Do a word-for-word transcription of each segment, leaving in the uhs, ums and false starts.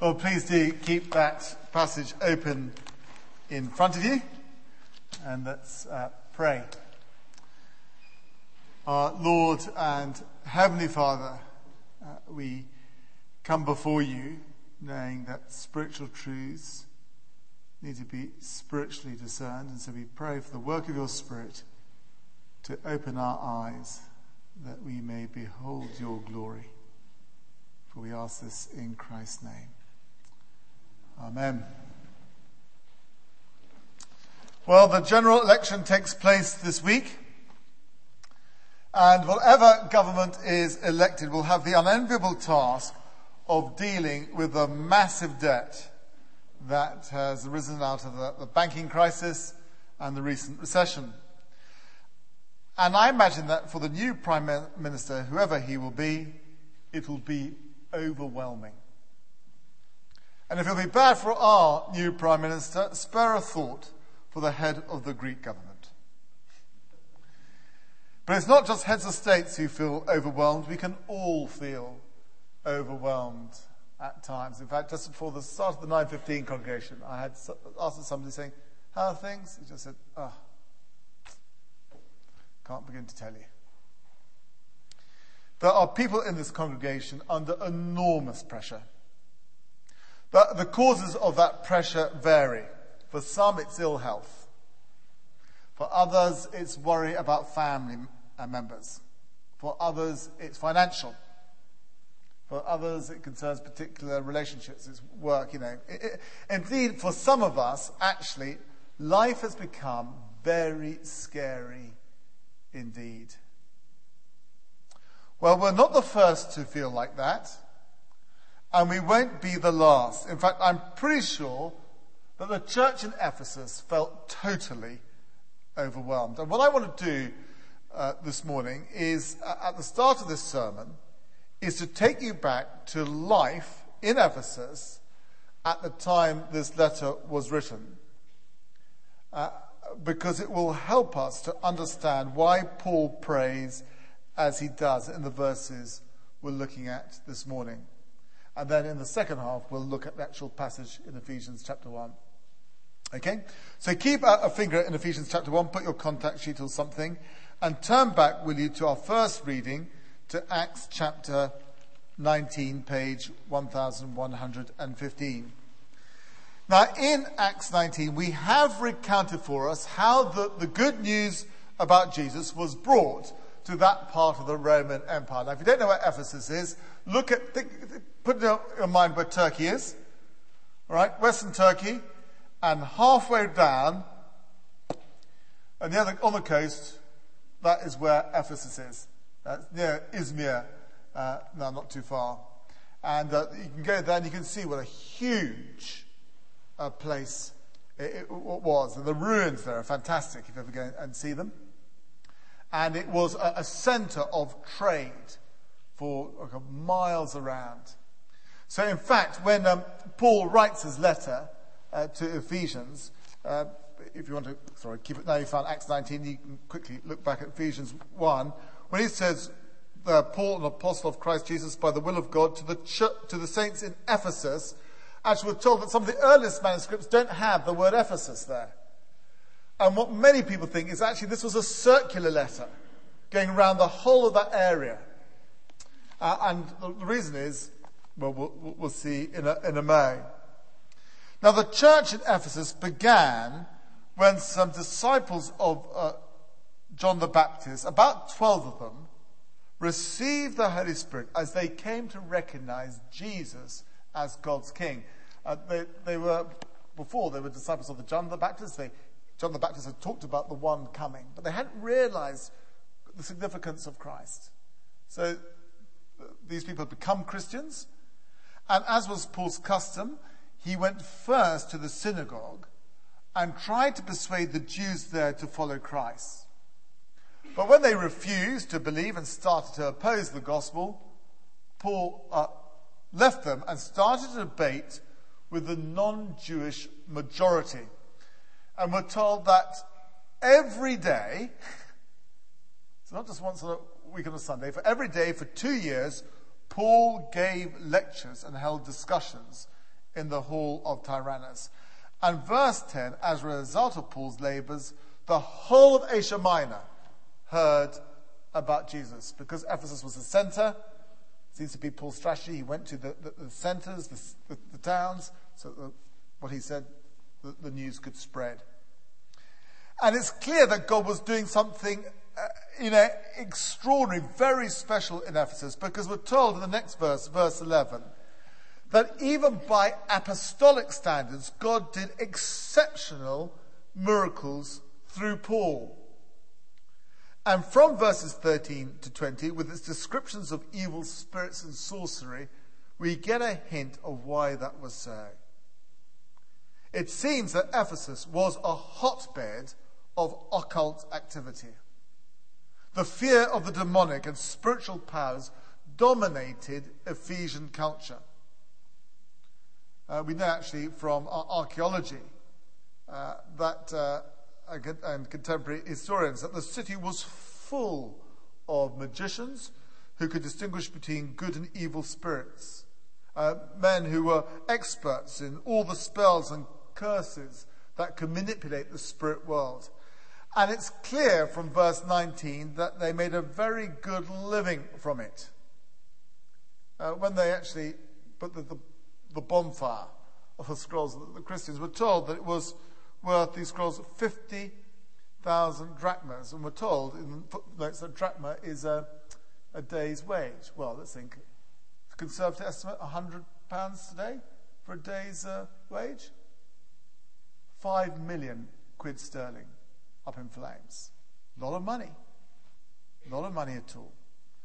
Well, please do keep that passage open in front of you, and let's uh, pray. Our Lord and Heavenly Father, uh, we come before you knowing that spiritual truths need to be spiritually discerned, and so we pray for the work of your Spirit to open our eyes that we may behold your glory. For we ask this in Christ's name. Amen. Well, the general election takes place this week, and whatever government is elected will have the unenviable task of dealing with the massive debt that has arisen out of the, the banking crisis and the recent recession. And I imagine that for the new Prime Minister, whoever he will be, it will be overwhelming. And if it'll be bad for our new Prime Minister, spare a thought for the head of the Greek government. But it's not just heads of states who feel overwhelmed. We can all feel overwhelmed at times. In fact, just before the start of the nine fifteen congregation, I had asked somebody saying, "How are things?" He just said, "Oh, can't begin to tell you." There are people in this congregation under enormous pressure. But the causes of that pressure vary. For some, it's ill health. For others, it's worry about family members. For others, it's financial. For others, it concerns particular relationships, it's work, you know. It, it, indeed, for some of us, actually, life has become very scary indeed. Well, we're not the first to feel like that, and we won't be the last. In fact, I'm pretty sure that the church in Ephesus felt totally overwhelmed. And what I want to do uh, this morning is, uh, at the start of this sermon, is to take you back to life in Ephesus at the time this letter was written, uh, because it will help us to understand why Paul prays as he does in the verses we're looking at this morning. And then in the second half, we'll look at the actual passage in Ephesians chapter one. Okay? So keep a finger in Ephesians chapter one, put your contact sheet or something, and turn back, will you, to our first reading, to Acts chapter nineteen, page one thousand one hundred fifteen. Now, in Acts nineteen, we have recounted for us how the, the good news about Jesus was brought to that part of the Roman Empire. Now, if you don't know where Ephesus is, look at, think, put in your mind where Turkey is. All right, Western Turkey, and halfway down, and the other, on the coast, that is where Ephesus is. That's near Izmir. Uh, no, not too far. And uh, you can go there and you can see what a huge uh, place it, it was. And the ruins there are fantastic if you ever go and see them. And it was a, a center of trade for like, miles around. So in fact, when um, Paul writes his letter uh, to Ephesians, uh, if you want to, sorry, keep it now, you found Acts nineteen, you can quickly look back at Ephesians one, when he says, uh, Paul, an apostle of Christ Jesus, by the will of God, to the ch- to the saints in Ephesus. Actually, we're told that some of the earliest manuscripts don't have the word Ephesus there. And what many people think is actually this was a circular letter going around the whole of that area. Uh, and the reason is, well, we'll, we'll see in a, in a May. Now, the church in Ephesus began when some disciples of uh, John the Baptist, about twelve of them, received the Holy Spirit as they came to recognize Jesus as God's King. Uh, they, they were, before, they were disciples of the John the Baptist. They, John the Baptist had talked about the one coming, but they hadn't realized the significance of Christ. So uh, these people had become Christians, and as was Paul's custom, he went first to the synagogue and tried to persuade the Jews there to follow Christ. But when they refused to believe and started to oppose the gospel, Paul uh, left them and started a debate with the non-Jewish majority. And we're told that every day, so not just once a week on a Sunday, for every day for two years, Paul gave lectures and held discussions in the hall of Tyrannus. And verse ten, as a result of Paul's labors, the whole of Asia Minor heard about Jesus. Because Ephesus was the center, seems to be Paul's strategy. He went to the, the, the centers, the, the, the towns, so the, what he said, the, the news could spread. And it's clear that God was doing something uh, you know, extraordinary, very special in Ephesus, because we're told in the next verse, verse eleven, that even by apostolic standards, God did exceptional miracles through Paul. And from verses thirteen to twenty, with its descriptions of evil spirits and sorcery, we get a hint of why that was so. It seems that Ephesus was a hotbed of occult activity. The fear of the demonic and spiritual powers dominated Ephesian culture. Uh, we know actually from our archaeology uh, that uh, and contemporary historians that the city was full of magicians who could distinguish between good and evil spirits. Uh, men who were experts in all the spells and curses that could manipulate the spirit world. And it's clear from verse nineteen that they made a very good living from it. Uh, when they actually put the, the, the bonfire of the scrolls, the Christians were told that it was worth, these scrolls, fifty thousand drachmas. And we're told in footnotes that drachma is a, a day's wage. Well, let's think. Conservative estimate, one hundred pounds today for a day's uh, wage? Five million quid sterling up in flames. A lot of money. A lot of money at all.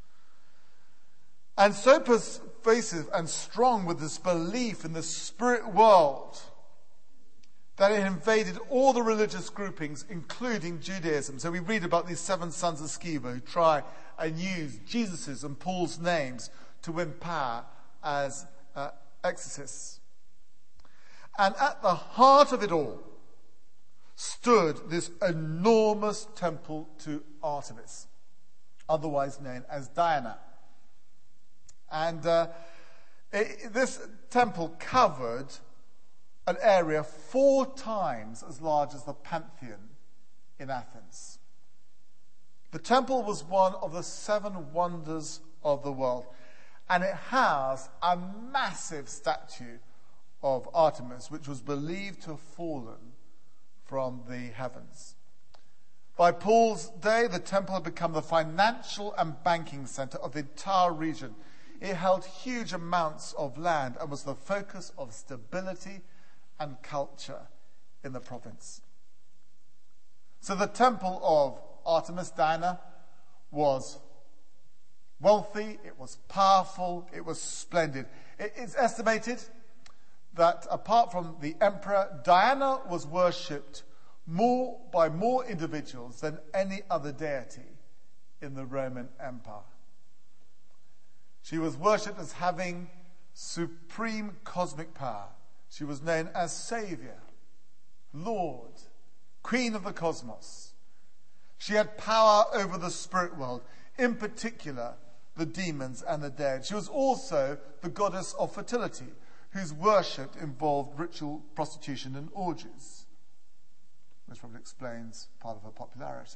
And so pervasive and strong with this belief in the spirit world that it invaded all the religious groupings, including Judaism. So we read about these seven sons of Sceva who try and use Jesus's and Paul's names to win power as uh, exorcists. And at the heart of it all stood this enormous temple to Artemis, otherwise known as Diana. And uh, it, this temple covered an area four times as large as the Pantheon in Athens. The temple was one of the seven wonders of the world, and it housed a massive statue of Artemis, which was believed to have fallen from the heavens. By Paul's day, the temple had become the financial and banking center of the entire region. It held huge amounts of land and was the focus of stability and culture in the province. So the temple of Artemis, Diana, was wealthy, it was powerful, it was splendid. It is estimated that apart from the emperor, Diana was worshipped more by more individuals than any other deity in the Roman Empire. She was worshipped as having supreme cosmic power. She was known as Savior, Lord, Queen of the Cosmos. She had power over the spirit world, in particular the demons and the dead. She was also the goddess of fertility, whose worship involved ritual prostitution and orgies, which probably explains part of her popularity.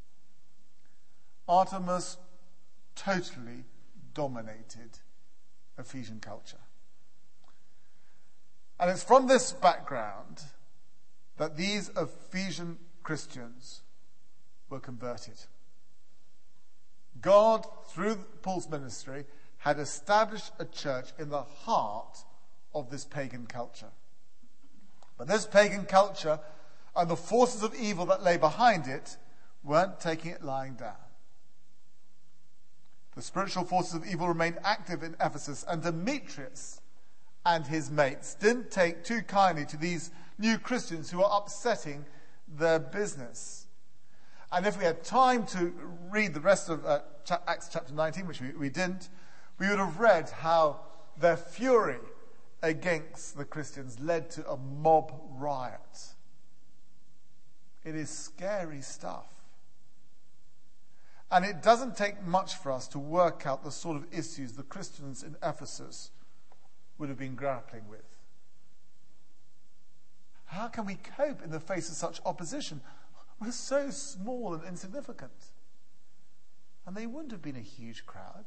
Artemis totally dominated Ephesian culture. And it's from this background that these Ephesian Christians were converted. God, through Paul's ministry, had established a church in the heart of this pagan culture. But this pagan culture and the forces of evil that lay behind it weren't taking it lying down. The spiritual forces of evil remained active in Ephesus, and Demetrius and his mates didn't take too kindly to these new Christians who were upsetting their business. And if we had time to read the rest of uh, Acts chapter nineteen, which we, we didn't, we would have read how their fury against the Christians led to a mob riot. It is scary stuff. And it doesn't take much for us to work out the sort of issues the Christians in Ephesus would have been grappling with. How can we cope in the face of such opposition? We're so small and insignificant. And they wouldn't have been a huge crowd.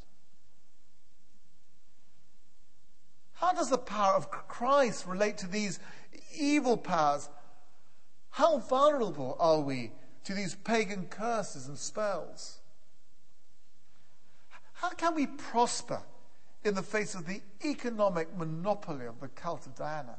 How does the power of Christ relate to these evil powers? How vulnerable are we to these pagan curses and spells? How can we prosper in the face of the economic monopoly of the cult of Diana?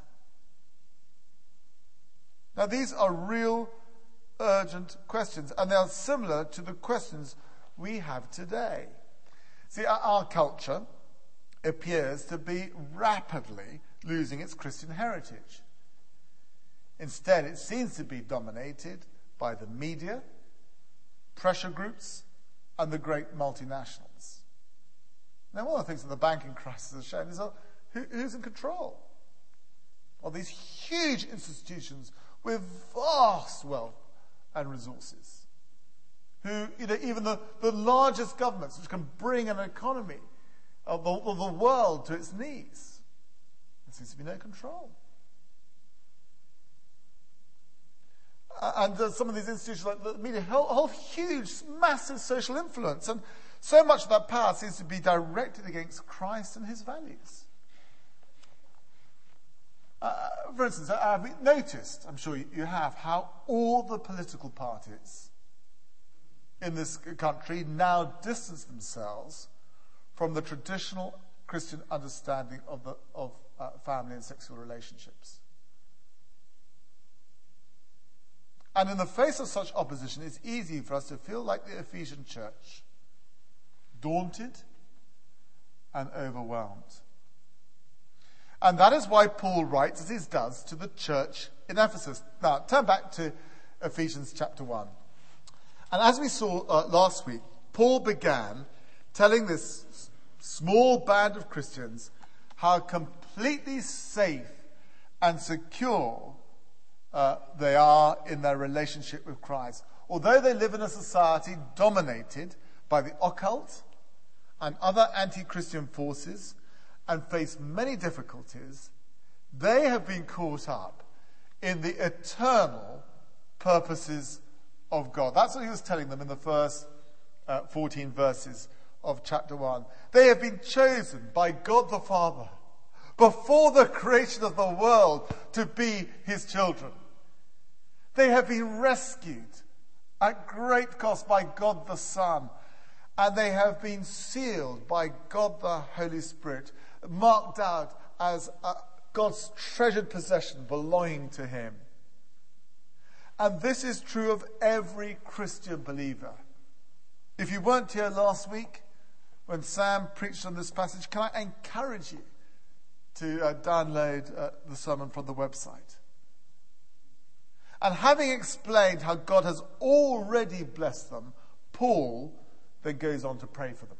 Now, these are real, urgent questions, and they are similar to the questions we have today. See, our, our culture appears to be rapidly losing its Christian heritage. Instead, it seems to be dominated by the media, pressure groups, and the great multinationals. Now, one of the things that the banking crisis has shown is uh, who, who's in control of these huge institutions with vast wealth and resources. Who, you know, even the, the largest governments, which can bring an economy of the, of the world to its knees, there seems to be no control. Uh, and uh, some of these institutions, like the media, hold, hold huge, massive social influence, and so much of that power seems to be directed against Christ and his values. Uh, for instance, I've noticed, I'm sure you have, how all the political parties in this country now distance themselves from the traditional Christian understanding of, the, of uh, family and sexual relationships. And in the face of such opposition, it's easy for us to feel like the Ephesian church, daunted and overwhelmed. And that is why Paul writes as he does to the church in Ephesus. Now, turn back to Ephesians chapter one. And as we saw uh, last week, Paul began telling this s- small band of Christians how completely safe and secure uh, they are in their relationship with Christ. Although they live in a society dominated by the occult and other anti-Christian forces and face many difficulties, they have been caught up in the eternal purposes of God. That's what he was telling them in the first uh, fourteen verses of chapter one. They have been chosen by God the Father before the creation of the world to be his children. They have been rescued at great cost by God the Son, and they have been sealed by God the Holy Spirit, marked out as uh, God's treasured possession belonging to him. And this is true of every Christian believer. If you weren't here last week when Sam preached on this passage, can I encourage you to uh, download uh, the sermon from the website? And having explained how God has already blessed them, Paul then goes on to pray for them.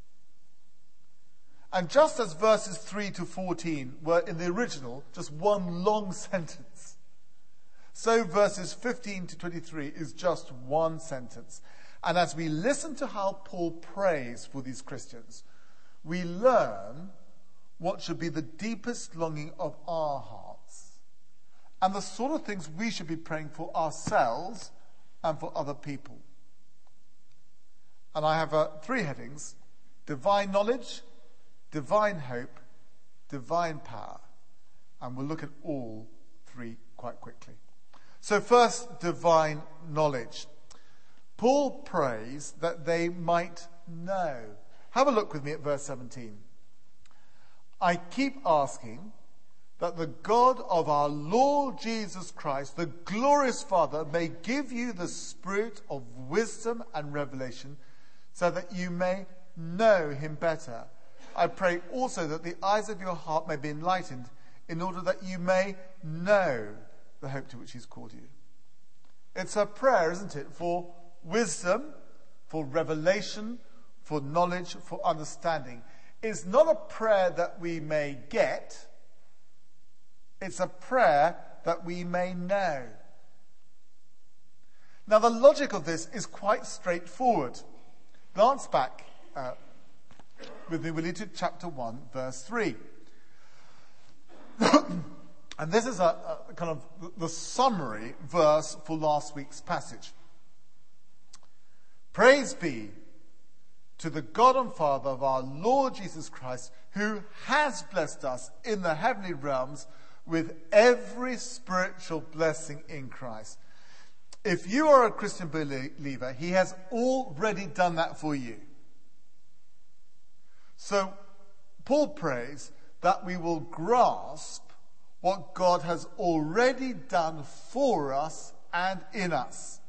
And just as verses three to fourteen were in the original just one long sentence, so verses fifteen to twenty-three is just one sentence. And as we listen to how Paul prays for these Christians, we learn what should be the deepest longing of our hearts and the sort of things we should be praying for ourselves and for other people. And I have uh, three headings: divine knowledge, divine hope, divine power. And we'll look at all three quite quickly. So first, divine knowledge. Paul prays that they might know. Have a look with me at verse seventeen. I keep asking that the God of our Lord Jesus Christ, the glorious Father, may give you the spirit of wisdom and revelation so that you may know him better. I pray also that the eyes of your heart may be enlightened in order that you may know the hope to which he's called you. It's a prayer, isn't it, for wisdom, for revelation, for knowledge, for understanding. It's not a prayer that we may get. It's a prayer that we may know. Now, the logic of this is quite straightforward. Glance back uh, with me, will you, to chapter one, verse three. And this is a, a kind of the summary verse for last week's passage. Praise be to the God and Father of our Lord Jesus Christ, who has blessed us in the heavenly realms with every spiritual blessing in Christ. If you are a Christian believer, he has already done that for you. So Paul prays that we will grasp what God has already done for us and in us.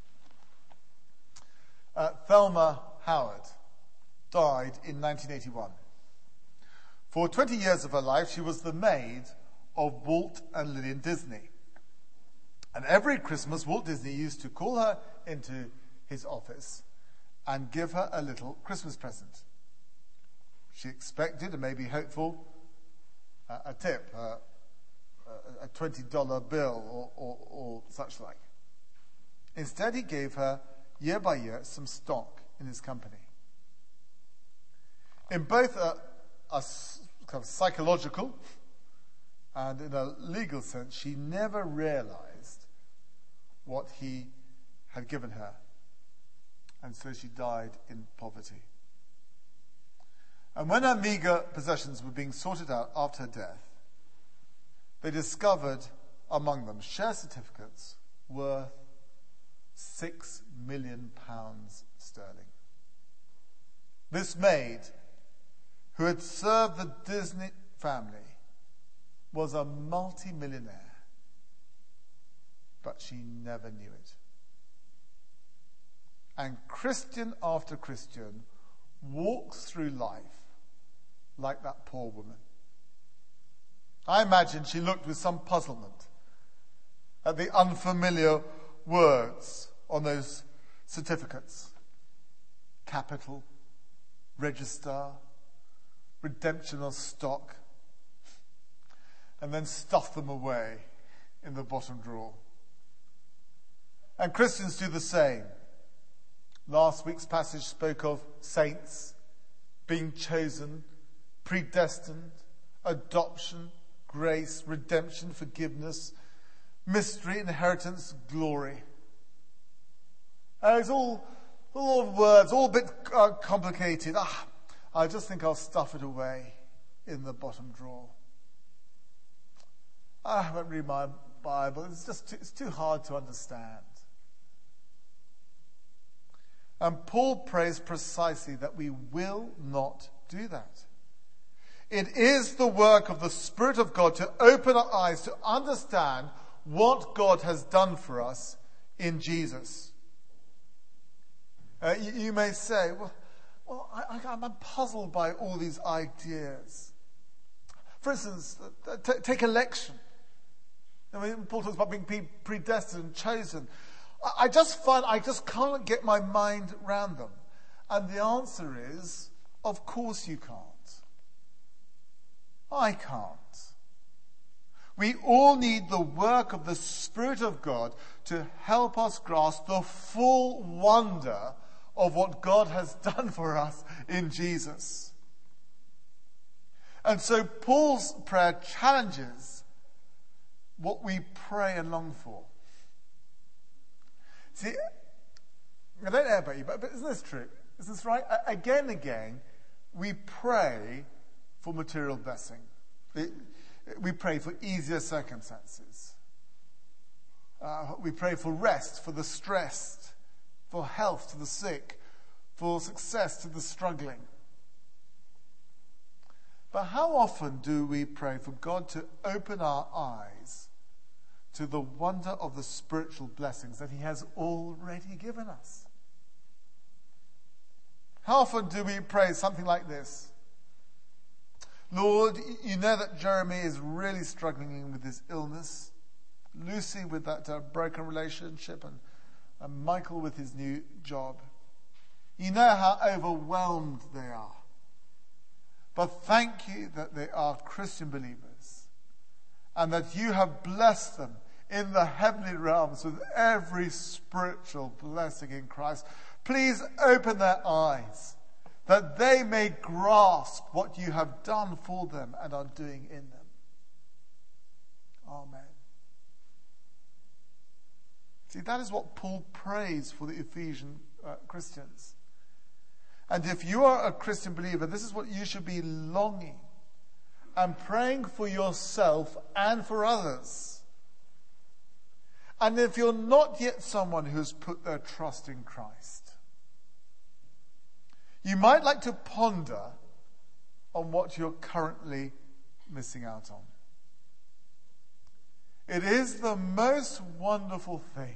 Uh, Thelma Howard died in nineteen eighty-one. For twenty years of her life, she was the maid of Walt and Lillian Disney. And every Christmas, Walt Disney used to call her into his office and give her a little Christmas present. She expected, and maybe hopeful, uh, a tip, uh, a twenty dollar bill or, or, or such like. Instead, he gave her, year by year, some stock in his company. In both a, a kind of psychological and in a legal sense, she never realized what he had given her. And so she died in poverty. And when her meager possessions were being sorted out after her death, they discovered among them share certificates worth six million pounds sterling. This maid, who had served the Disney family, was a multi-millionaire, but she never knew it. And Christian after Christian walks through life like that poor woman. I imagine she looked with some puzzlement at the unfamiliar words on those certificates. Capital, register, redemption of stock, and then stuffed them away in the bottom drawer. And Christians do the same. Last week's passage spoke of saints being chosen, predestined, adoption, grace, redemption, forgiveness, mystery, inheritance, glory. And it's all, all of words, all a bit uh, complicated. Ah, I just think I'll stuff it away in the bottom drawer. I haven't read my Bible. It's just too, it's too hard to understand. And Paul prays precisely that we will not do that. It is the work of the Spirit of God to open our eyes to understand what God has done for us in Jesus. Uh, you, you may say, well, well I, I, I'm puzzled by all these ideas. For instance, uh, t- take election. I mean, Paul talks about being predestined and chosen. I, I just find I just can't get my mind around them. And the answer is, of course you can't. I can't. We all need the work of the Spirit of God to help us grasp the full wonder of what God has done for us in Jesus. And so Paul's prayer challenges what we pray and long for. See, I don't know about you, but, but isn't this true? Is this right? Again and again, we pray for material blessing. We pray for easier circumstances. Uh, we pray for rest for the stressed, for health to the sick, for success to the struggling. But how often do we pray for God to open our eyes to the wonder of the spiritual blessings that he has already given us? How often do we pray something like this? Lord, you know that Jeremy is really struggling with his illness, Lucy with that uh, broken relationship, and, and Michael with his new job. You know how overwhelmed they are. But thank you that they are Christian believers and that you have blessed them in the heavenly realms with every spiritual blessing in Christ. Please open their eyes that they may grasp what you have done for them and are doing in them. See, that is what Paul prays for the Ephesian uh, Christians. And if you are a Christian believer, this is what you should be longing and praying for yourself and for others. And if you're not yet someone who's put their trust in Christ, you might like to ponder on what you're currently missing out on. It is the most wonderful thing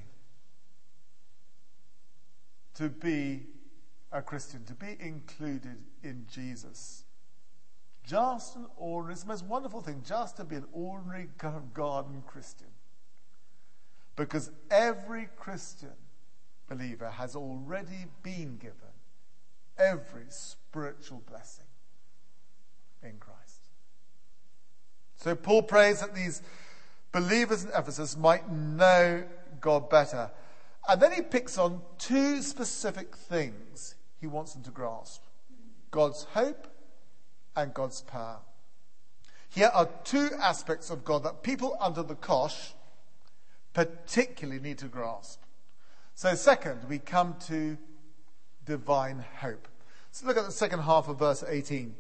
to be a Christian, to be included in Jesus. Just an ordinary, it's the most wonderful thing, just to be an ordinary kind of garden Christian. Because every Christian believer has already been given every spiritual blessing in Christ. So Paul prays that these believers in Ephesus might know God better. And then he picks on two specific things he wants them to grasp: God's hope and God's power. Here are two aspects of God that people under the cosh particularly need to grasp. So second, we come to divine hope. So look at the second half of verse eighteen.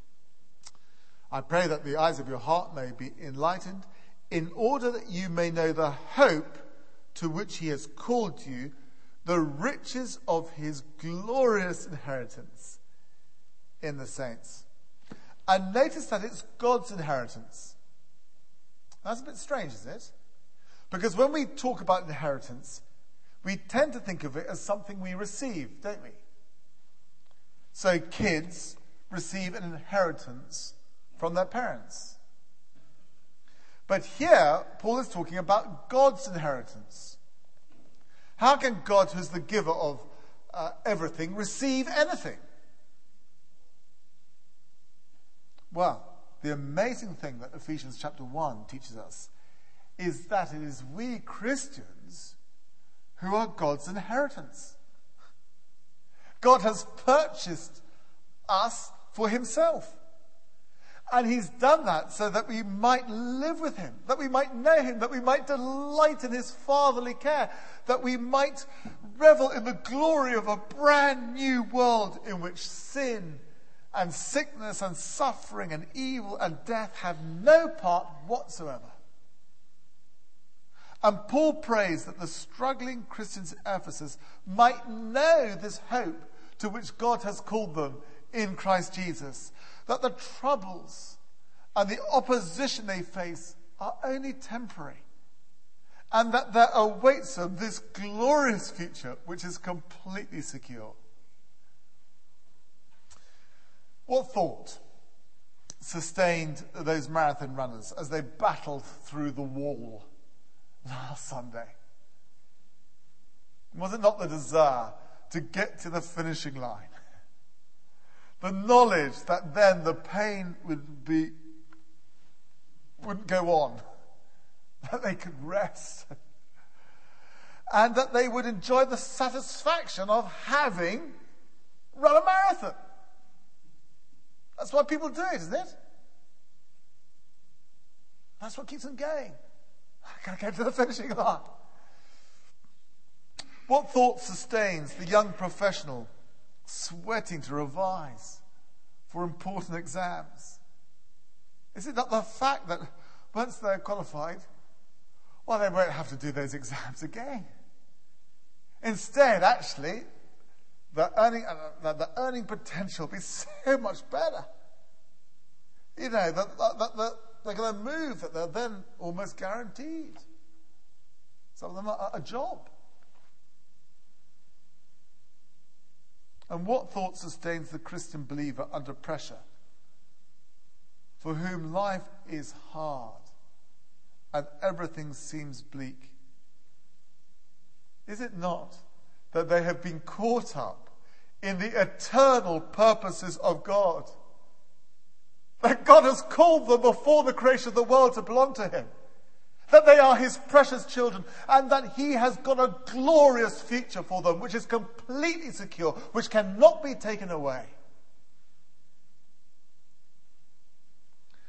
I pray that the eyes of your heart may be enlightened, in order that you may know the hope to which he has called you, the riches of his glorious inheritance in the saints. And notice that it's God's inheritance. That's a bit strange, isn't it? Because when we talk about inheritance, we tend to think of it as something we receive, don't we? So kids receive an inheritance from their parents. But here, Paul is talking about God's inheritance. How can God, who's the giver of uh, everything, receive anything? Well, the amazing thing that Ephesians chapter one teaches us is that it is we Christians who are God's inheritance. God has purchased us for himself. And he's done that so that we might live with him, that we might know him, that we might delight in his fatherly care, that we might revel in the glory of a brand new world in which sin and sickness and suffering and evil and death have no part whatsoever. And Paul prays that the struggling Christians in Ephesus might know this hope to which God has called them in Christ Jesus, that the troubles and the opposition they face are only temporary, and that there awaits them this glorious future which is completely secure. What thought sustained those marathon runners as they battled through the wall last Sunday? Was it not the desire to get to the finishing line? The knowledge that then the pain would be, wouldn't go on, that they could rest, and that they would enjoy the satisfaction of having run a marathon. That's why people do it, isn't it? That's what keeps them going. I gotta get to the finishing line. What thought sustains the young professional sweating to revise for important exams? Is it not the fact that once they're qualified, well, they won't have to do those exams again? Instead, actually, the earning, uh, the earning potential will be so much better. You know, that, that, that they're going to move, that they're then almost guaranteed. Some of them are a job. And what thought sustains the Christian believer under pressure, for whom life is hard and everything seems bleak? Is it not that they have been caught up in the eternal purposes of God? That God has called them before the creation of the world to belong to him. That they are his precious children, and that he has got a glorious future for them, which is completely secure, which cannot be taken away.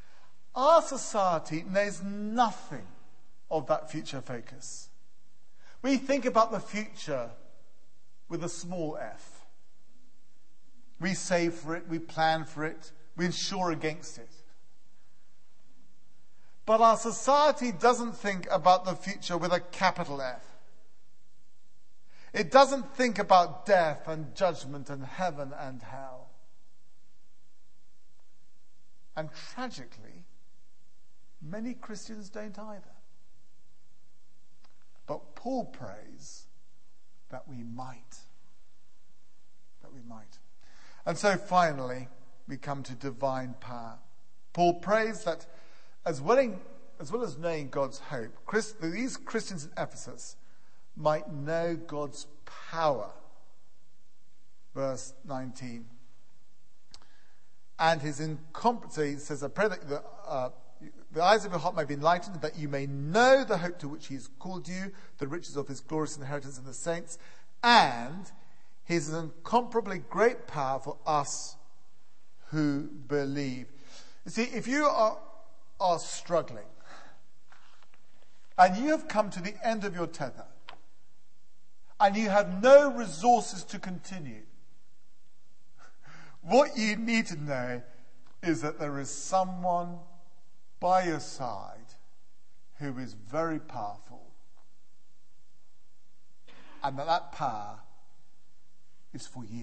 Our society knows nothing of that future focus. We think about the future with a small f. We save for it, we plan for it, we insure against it. But our society doesn't think about the future with a capital F. It doesn't think about death and judgment and heaven and hell. And tragically, many Christians don't either. But Paul prays that we might. That we might. And so finally, we come to divine power. Paul prays that as well, in, as well as knowing God's hope, Christ, these Christians in Ephesus might know God's power. Verse nineteen. And his incompetency, he says, I pray that the, uh, the eyes of your heart may be enlightened, that you may know the hope to which he has called you, the riches of his glorious inheritance in the saints, and his incomparably great power for us who believe. You see, if you are, are struggling, and you have come to the end of your tether, and you have no resources to continue, what you need to know is that there is someone by your side who is very powerful, and that that power is for you.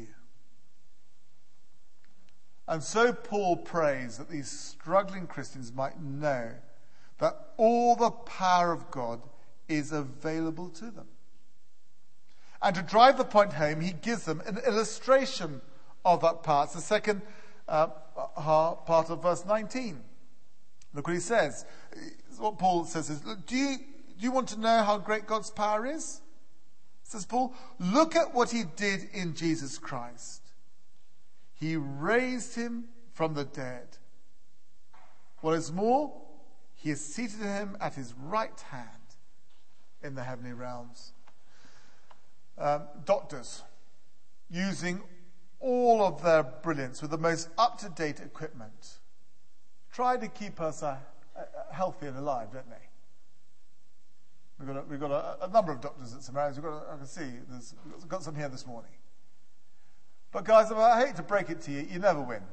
And so Paul prays that these struggling Christians might know that all the power of God is available to them. And to drive the point home, he gives them an illustration of that power. It's the second uh, part of verse nineteen. Look what he says. What Paul says is, do you, do you want to know how great God's power is? Says Paul, look at what he did in Jesus Christ. He raised him from the dead. What is more, he has seated him at his right hand in the heavenly realms. Um, doctors, using all of their brilliance with the most up-to-date equipment, try to keep us uh, uh, healthy and alive, don't they? We've got a, we've got a, a number of doctors at Saint Mary's. We've got a, I can see there's we've got some here this morning. But guys, I hate to break it to you, you never win.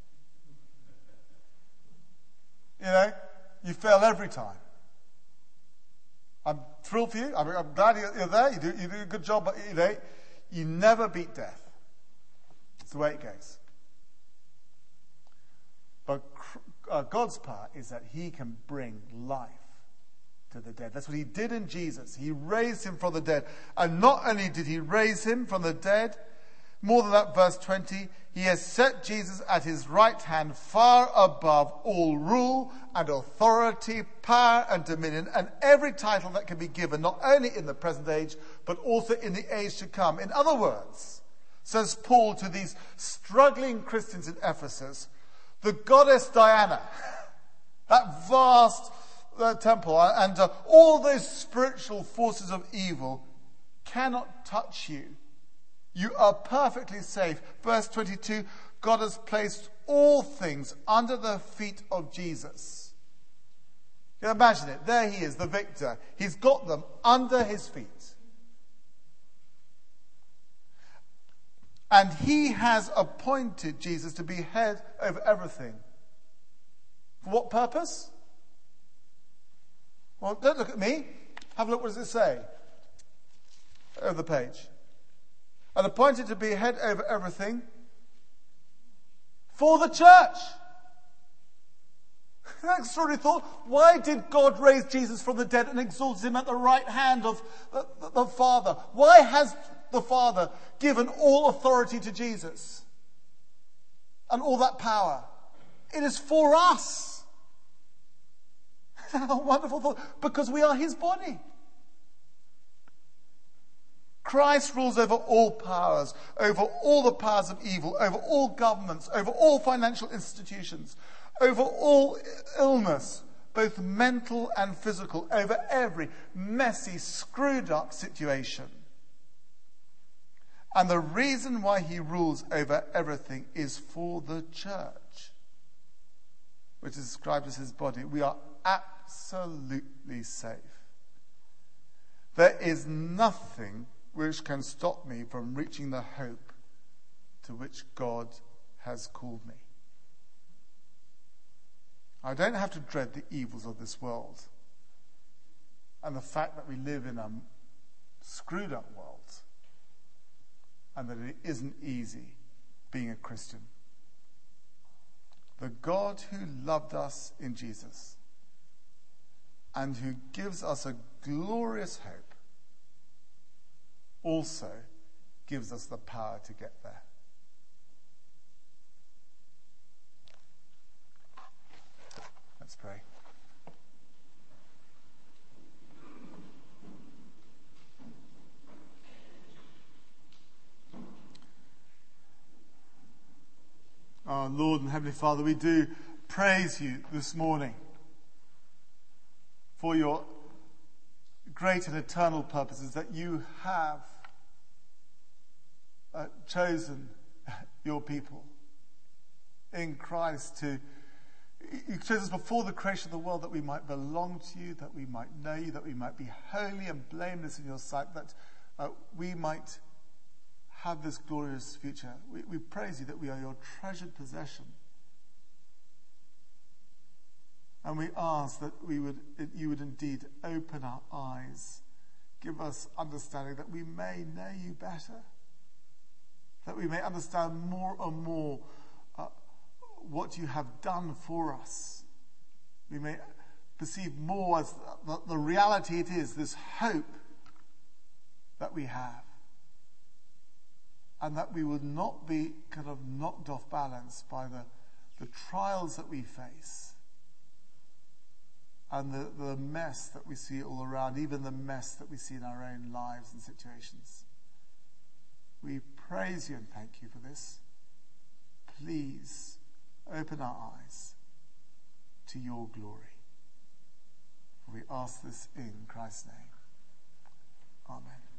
You know, you fail every time. I'm thrilled for you. I'm, I'm glad you're there. You do, you do a good job, but you know, you never beat death. It's the way it goes. But uh, God's power is that he can bring life to the dead. That's what he did in Jesus. He raised him from the dead. And not only did he raise him from the dead, more than that, verse twenty, he has set Jesus at his right hand far above all rule and authority, power and dominion, and every title that can be given, not only in the present age, but also in the age to come. In other words, says Paul to these struggling Christians in Ephesus, the goddess Diana, that vast uh, temple, and uh, all those spiritual forces of evil cannot touch you. You are perfectly safe. Verse twenty-two, God has placed all things under the feet of Jesus. You can imagine it. There he is, the victor. He's got them under his feet. And he has appointed Jesus to be head over everything. For what purpose? Well, don't look at me. Have a look. What does it say? Over the page. And appointed to be head over everything for the church. An extraordinary thought. Why did God raise Jesus from the dead and exalt him at the right hand of the, the, the Father? Why has the Father given all authority to Jesus and all that power? It is for us. A wonderful thought. Because we are his body. Christ rules over all powers, over all the powers of evil, over all governments, over all financial institutions, over all illness, both mental and physical, over every messy, screwed up situation. And the reason why he rules over everything is for the church, which is described as his body. We are absolutely safe. There is nothing which can stop me from reaching the hope to which God has called me. I don't have to dread the evils of this world and the fact that we live in a screwed up world and that it isn't easy being a Christian. The God who loved us in Jesus and who gives us a glorious hope also gives us the power to get there. Let's pray. Our Lord and Heavenly Father, we do praise you this morning for your great and eternal purposes that you have uh, chosen your people in Christ to you chose us before the creation of the world that we might belong to you, that we might know you, that we might be holy and blameless in your sight, that uh, we might have this glorious future. We, we praise you that we are your treasured possession. And we ask that we would, that you would indeed open our eyes, give us understanding that we may know you better, that we may understand more and more uh, what you have done for us. We may perceive more as the, the reality it is, this hope that we have. And that we would not be kind of knocked off balance by the, the trials that we face and the, the mess that we see all around, even the mess that we see in our own lives and situations. We praise you and thank you for this. Please open our eyes to your glory. For we ask this in Christ's name. Amen.